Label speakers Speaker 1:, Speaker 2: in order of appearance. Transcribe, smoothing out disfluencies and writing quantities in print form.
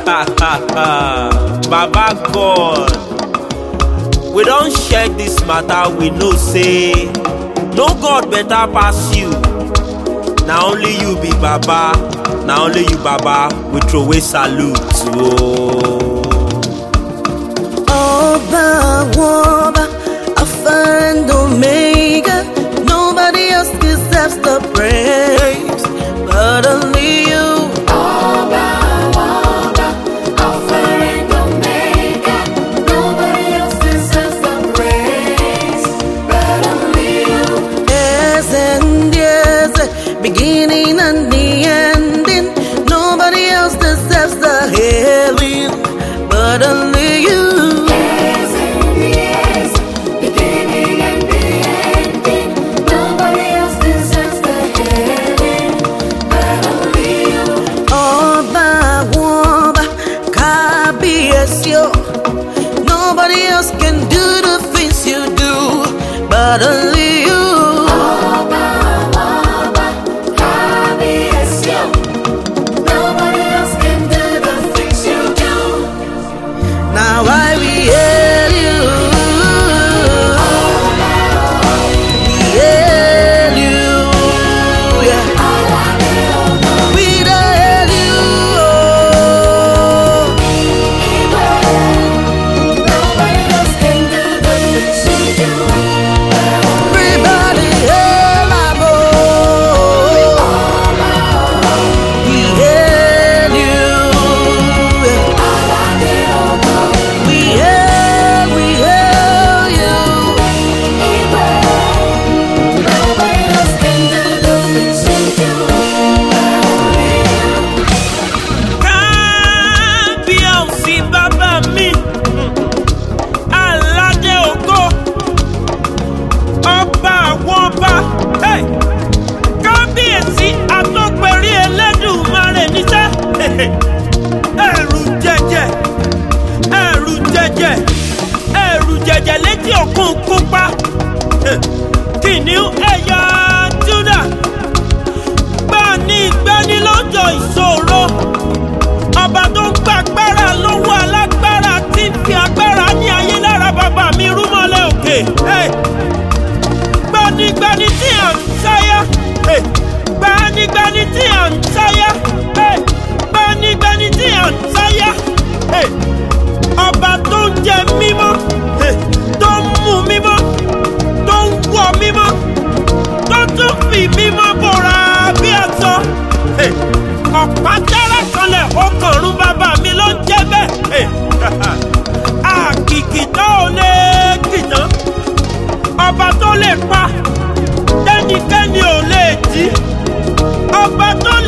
Speaker 1: Baba God, we don't share this matter. We know say no God better pass you. Now only you be Baba. Now only you Baba. We throw away salute.
Speaker 2: Oba, Woba, Alpha and Omega. Nobody else deserves the praise but only you.
Speaker 3: Oba, Woba, Alpha and Omega. Nobody else deserves the praise but only you.
Speaker 2: Yes and yes, beginning and the ending. Nobody else deserves the healing but only you. Nobody else can do the things you do, but only you.
Speaker 3: Oba, Woba, nobody else can do the things you do.
Speaker 2: Now I will hail you. We hail you. Yeah. We hail you. Everybody hail our Lord. We hail you. We hail you.
Speaker 3: Nobody else can do the things you do.
Speaker 1: Kábíyèsí bàbá mi, aládé ògo, ọba àwọn ọba. Hey! Kábíyèsí àtọ́pẹ̀rí Ẹlẹ́dùmarè níṣẹ́. Ẹ̀rù jẹ̀jẹ̀, ẹ̀rù jẹ̀jẹ̀, ẹ̀rù jẹ̀jẹ̀ létí òkun pupa. Kìnìún ẹ̀yà Júdà, gbani lọ́jọ́ ìṣòro. Ọba tó ń gbàgbára lọ́wọ́ alágbára tí ń fi agbára ní ayé lára bàbá mi rúmọlẹ̀ òkè. Gbanigbani tí à ń sáyà. Gbanigbani tí à ń sáyà. Gbanigbani tí à ń sáyà. Ọba tó ń jẹ mímọ́, tó ń mu mímọ́, tó ń wọ mímọ́, tó tún fi mímọ́ bora bí aṣọ. Ọ̀pá tẹ́lẹ̀ kanlẹ̀ ọkànrún bàbá mi ló ń jẹ́ bẹ́ẹ̀. Àkìkìtàn ò lè kìtàn. Ọba tó lè pa, tẹ́nikẹ́ni ò lè jí. Ọba tó